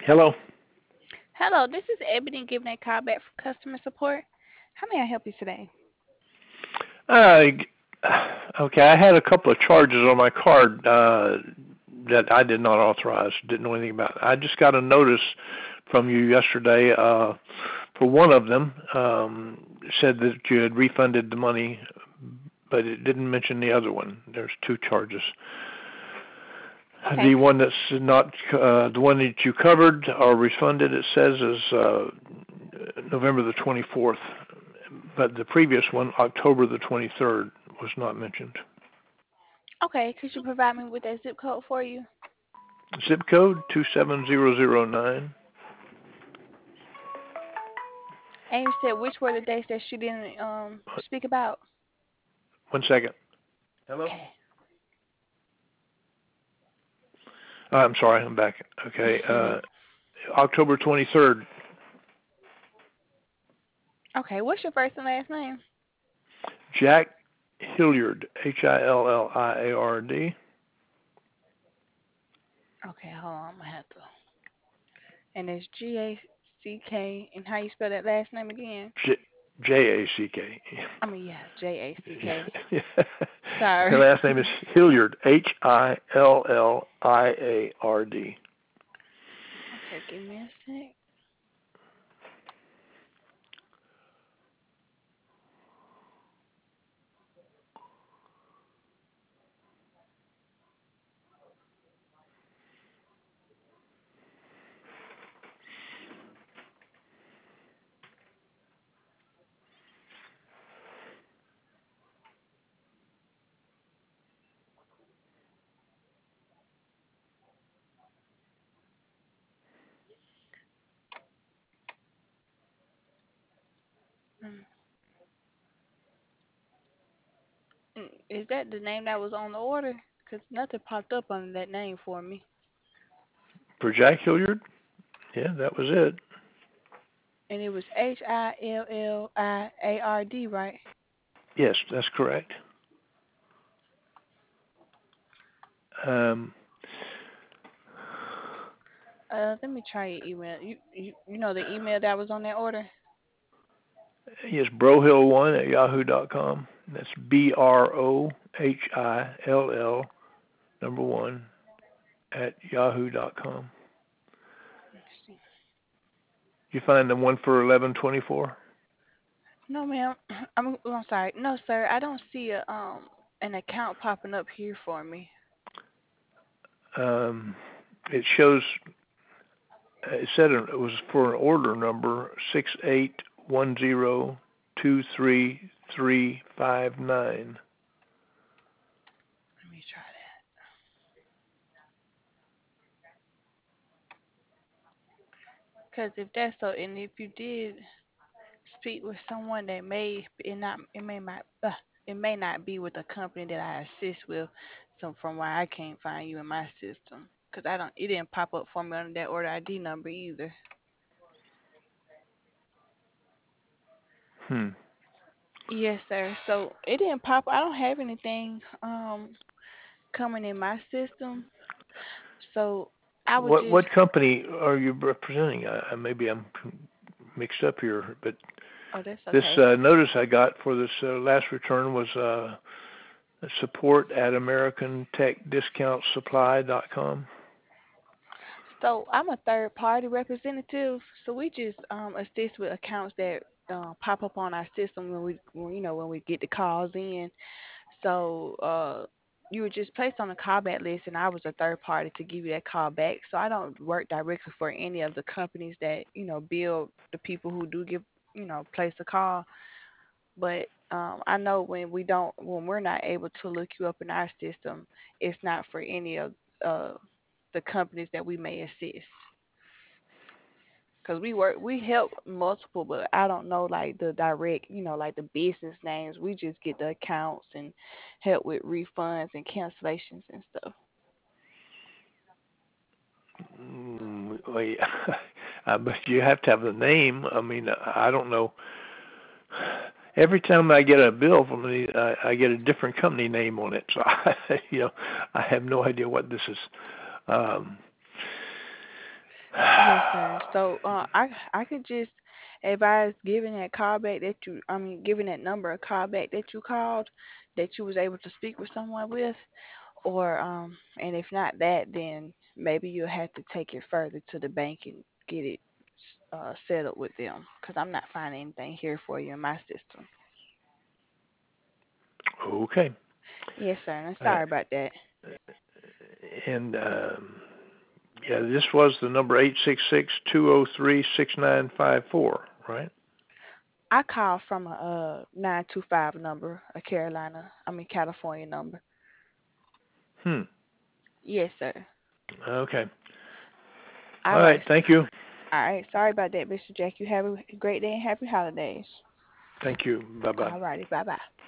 Hello. Hello, this is Ebony giving a call back from customer support. How may I help you today? Uh, okay, I had a couple of charges on my card that I did not authorize. Didn't know anything about. I just got a notice from you yesterday for one of them. Said that you had refunded the money, but it didn't mention the other one. There's two charges. Okay. The one that's not the one that you covered or refunded, it says, is November the 24th, but the previous one, October the 23rd, was not mentioned. Okay, could you provide me with that zip code for you? Zip code 27009. And you said which were the dates that you didn't speak about? 1 second. Hello? Okay. I'm sorry, I'm back. Okay. October 23rd. Okay, what's your first and last name? Jack Hilliard, Hilliard. Okay, hold on, I'm gonna have to. And it's Gack, and how you spell that last name again? Jack. I mean, yeah, Jack. Yeah. Her Sorry. last name is Hilliard, Hilliard. Okay, give me a sec. Mm, Is that the name that was on the order? Cause nothing popped up under that name for me. For Jack Hilliard? Yeah, that was it. And it was Hilliard, right? Yes, that's correct. Um, Let me try your email. You know the email that was on that order? yes, brohill1 at yahoo.com. That's Brohill number one at yahoo.com. Let's see. You find the one for 1124? No, ma'am. I'm sorry. No, sir. I don't see a an account popping up here for me. It shows. It said it was for an order number 6810233359. Let me try that. Cause if that's so, and if you did speak with someone that it may not be with the company that I assist with. So from why I can't find you in my system. Cause it didn't pop up for me under that order ID number either. Hmm. Yes, sir. So it didn't pop. I don't have anything coming in my system. So I would just. What company are you representing? Maybe I'm mixed up here, but Oh, that's this okay. notice I got for this last return was support at AmericanTechDiscountSupply.com. So I'm a third party representative. So we just assist with accounts that pop up on our system when we get the calls in. So you were just placed on a callback list, and I was a third party to give you that call back. So I don't work directly for any of the companies that build the people who do give place a call. But I know when we're not able to look you up in our system, it's not for any of uh, the companies that we may assist. Cause we help multiple, but I don't know like the direct, like the business names. We just get the accounts and help with refunds and cancellations and stuff. Well, yeah. But you have to have the name. I mean, I don't know. Every time I get a bill from I get a different company name on it. So I have no idea what this is. Um, Yes, sir. So I could just advise giving that call back that giving that number a call back that you called, that you was able to speak with someone with, or and if not that, then maybe you'll have to take it further to the bank and get it settled with them, because I'm not finding anything here for you in my system. Okay. Yes, sir. And Uh, sorry about that. and yeah, this was the number 866-203-6954, right? I called from a 925 number, a California number. Hmm. Yes, sir. Okay. All All right. right. Thank you. All right. Sorry about that, Mr. Jack. You have a great day and happy holidays. Thank you. Bye bye. All righty. Bye bye.